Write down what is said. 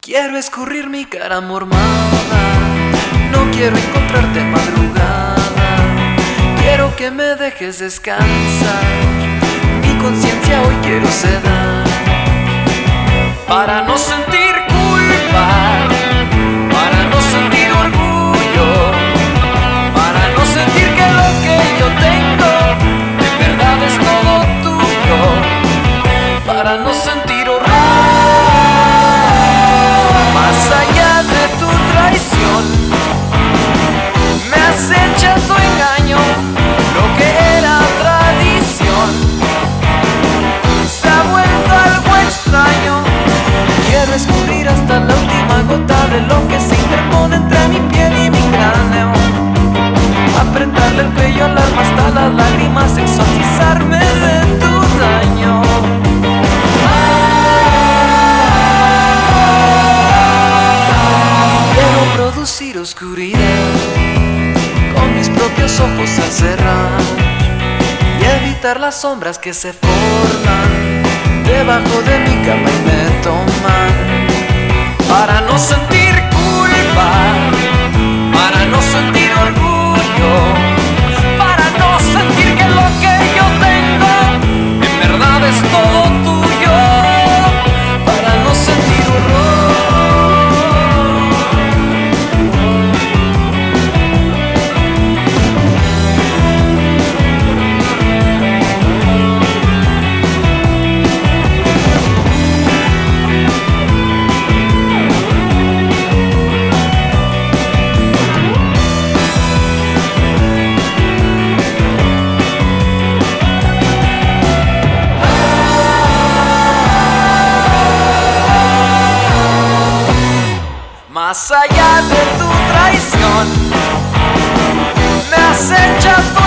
Quiero escurrir mi cara mormada, no quiero encontrarte en madrugada. Quiero que me dejes descansar, mi conciencia hoy quiero sedar. Para no sentir culpa, para no sentir orgullo, para no sentir que lo que yo tengo en verdad es todo tuyo, para no sentir horror. Más allá de tu traición, me acecha tu engaño, lo que era tradición se ha vuelto algo extraño. Quiero escurrir hasta la última gota de lo que se interpone entre mi piel y mi cráneo, apretarle el cuello al alma hasta las lágrimas, exorcizarme de tu daño. Producir oscuridad con mis propios ojos al cerrar y evitar las sombras que se forman debajo de mi cama y me toman. Para no sentir culpa, para no sentir orgullo, para no sentir que lo que yo tengo en verdad es todo tuyo, para no sentir horror. Más allá de tu traición, me acecha